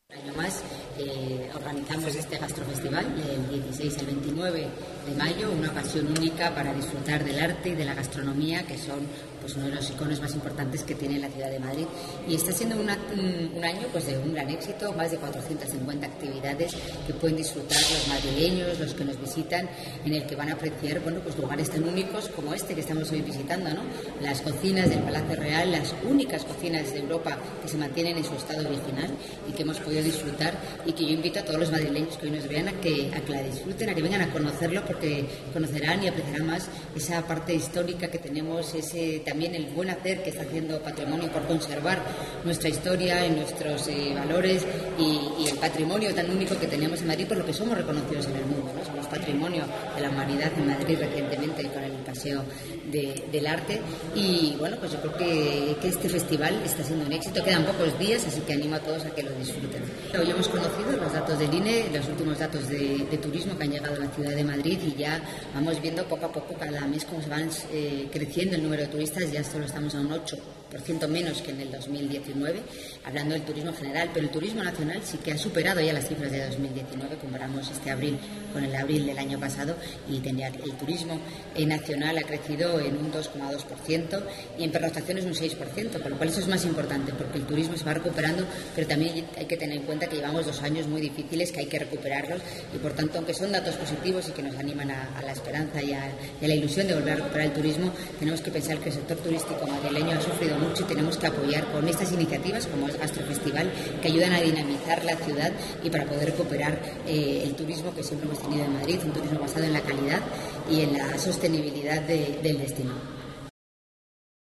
Un año más organizamos este gastrofestival del 16 al 29 de mayo, una ocasión única para disfrutar del arte y de la gastronomía, que son pues uno de los iconos más importantes que tiene la ciudad de Madrid. Y está siendo un año pues de un gran éxito, más de 450 actividades que pueden disfrutar los madrileños, los que nos visitan, en el que van a apreciar pues lugares tan únicos como este que estamos hoy visitando, ¿no? Las cocinas del Palacio Real, las únicas cocinas de Europa que se mantienen en su estado original y que hemos podido disfrutar, y que yo invito a todos los madrileños que hoy nos vean a que la disfruten, a que vengan a conocerlo, porque conocerán y apreciarán más esa parte histórica que tenemos, también el buen hacer que está haciendo Patrimonio por conservar nuestra historia y nuestros valores y el patrimonio tan único que tenemos en Madrid, por lo que somos reconocidos en el mundo, ¿no? Somos patrimonio de la humanidad en Madrid recientemente con el Paseo del Arte. Y bueno, pues yo creo que este festival está siendo un éxito. Quedan pocos días, así que animo a todos a que lo disfruten. Hoy hemos conocido los datos del INE, los últimos datos de turismo que han llegado a la ciudad de Madrid, y ya vamos viendo poco a poco cada mes cómo se van creciendo el número de turistas. Ya solo estamos a un 8% menos que en el 2019, hablando del turismo general, pero el turismo nacional sí que ha superado ya las cifras de 2019. Comparamos este abril con el abril del año pasado y el turismo nacional ha crecido en un 2,2% y en pernoctaciones un 6%, con lo cual eso es más importante, porque el turismo se va recuperando, pero también hay que tener en cuenta que llevamos 2 años muy difíciles, que hay que recuperarlos, y por tanto, aunque son datos positivos y que nos animan a la esperanza y a la ilusión de volver a recuperar el turismo, tenemos que pensar que el sector turístico madrileño ha sufrido mucho y tenemos que apoyar con estas iniciativas como el Gastrofestival, que ayudan a dinamizar la ciudad y para poder recuperar el turismo que siempre hemos tenido en Madrid, un turismo basado en la calidad y en la sostenibilidad del destino.